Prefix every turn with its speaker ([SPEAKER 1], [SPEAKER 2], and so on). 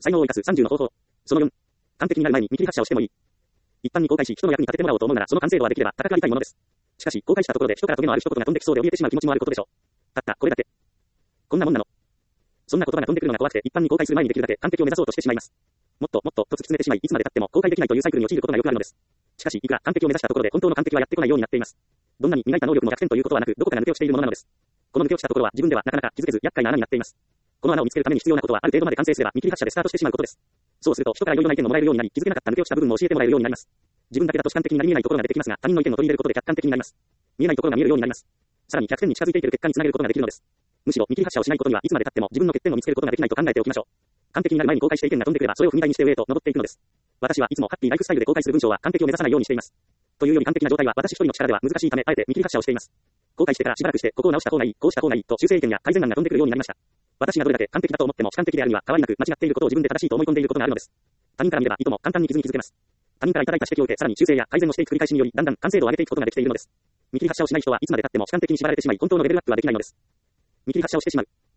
[SPEAKER 1] 才能を生かす30の方法。その4、完璧になる前に見切り発車をしてもいい。一般に公開し人の役に立ててもらおうと思うならその完成度はできれば高くありたいものです。しかし公開したところで人からトゲのある一言が飛んできそうで怯えてしまう気持ちもあることでしょう。たったこれだけ。こんなもんなの。そんな言葉が飛んでくるのが怖くて一般に公開する前にできるだけ完璧を目指そうとしてしまいます。もっとと突き詰めてしまいいつまで経っても公開できないというサイクルに陥ることがよくあるのです。しかしいくら完璧を目指したところで本当の完璧はやってこないようになっています。どんなに磨いた能力も100点ということはなくどこかが抜け落ちているものなのです。この抜け落ちたところは自分ではなかなか気づけず厄介な穴になっています。この穴を見つけるために必要なことはある程度まで完成すれば見切り発車でスタートしてしまうことです。そうすると人からいろいろな意見をもらえるようになり気づけなかった抜け落ちた部分も教えてもらえるようになります。自分だけだと主観的になり見えないところが出てきますが他人の意見を取り入れることで客観的になります。見えないところが見えるようになります。さらに100点に近づいていける結果につなげることができるのです。むしろ見切り発車をしないことにはいつまで経っても自分の欠点を見つけることができないと考えておきましょう。完璧になる前に公開して意見が飛んでくればそれを踏み台にして上へと登っていくのです。私はいつもハッピーライフスタイルで公開する文章は完璧を目指さないようにしています。というより完璧な状態は私一人の力では難しいためあえて見切り発車をしています。公開してからしばらくしてここを直した方がいい、こうした方がいいと修正意見や改善案が飛んでくるようになりました。私がどれだけ完璧だと思っても主観的であるには変わりなく間違っていることを自分で正しいと思い込んでいることがあるのです。他人から見ればいとも簡単に傷に気づけます。他人からいただいた指摘を受けさらに修正や改善をしていく繰り返しによりだんだん完成度を上げていくことができているのです。見切り発車をしない人はいつまで経っても主観的に縛られてしまい本当のレベルアップはできないのです。見切り発車をしてしまう。